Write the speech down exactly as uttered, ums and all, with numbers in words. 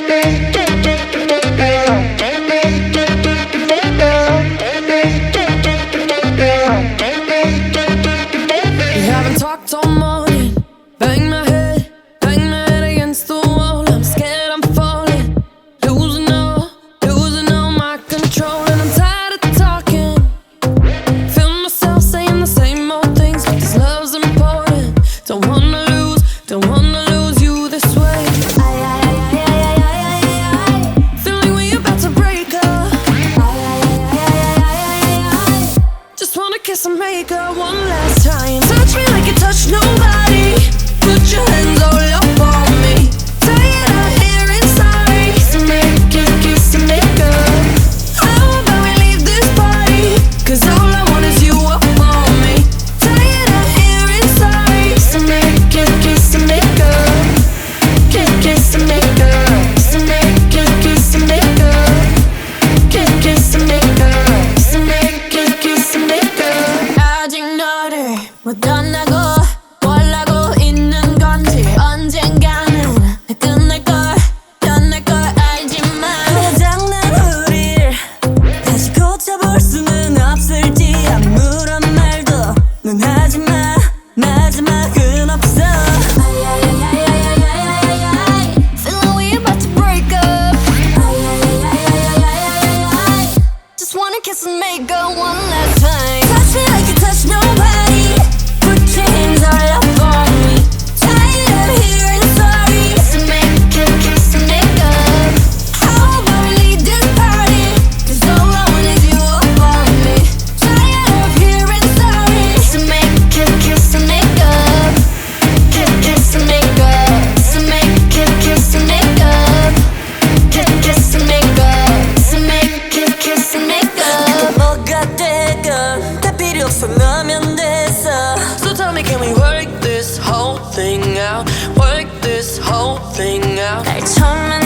haven't talked all morning. Bang my head, bang my head against the wall. I'm scared I'm falling, losing all, losing all my control. And I'm tired of talking, feel myself saying the same old things, but this love's important. Don't wanna lose, don't wanna lose you this way. Ay, ay, ay, ay, ay, ay, ay, ay. Feel like we about to break up. Ay, ay, ay, ay, ay, ay, ay. Just wanna kiss and make up one last time. Touch me like you touch nobody. Put your hands all up on me. Tired of hearing sorry. So make kiss, kiss and make up. How about we leave this party? Cause all I want is you up on me. Tired of hearing sorry. So make kiss, kiss and make up. Kiss, kiss and make up. So make kiss, kiss and make up. Kiss, kiss and make up. So make kiss, kiss and make up. 아직 너를 못 떠나고 뭘 하고 있는 건지 언젠가는 끝날걸 끝날걸 알지만 고장난 우릴 다시 고쳐볼 수는 없을지 아무런 말도 넌 하지마 마지막은 없어. Feel like we about to break up. Just wanna kiss and make up one last time. Touch me like you touch nobody. Put your hands all up on me. Tired of hearing sorry. So make kiss, kiss and make up. How about we leave this party? Cause all I want is you up on me. Tired of hearing sorry. So make kiss, kiss and make up. Kiss, kiss and make up. So make kiss, kiss and make up. Kiss, kiss and make up. So make kiss, kiss and make up. 뭐가 되건 다 필요 없어 너면 됐어. So tell me, can we work this whole thing out? Work this whole thing out. 날 처음엔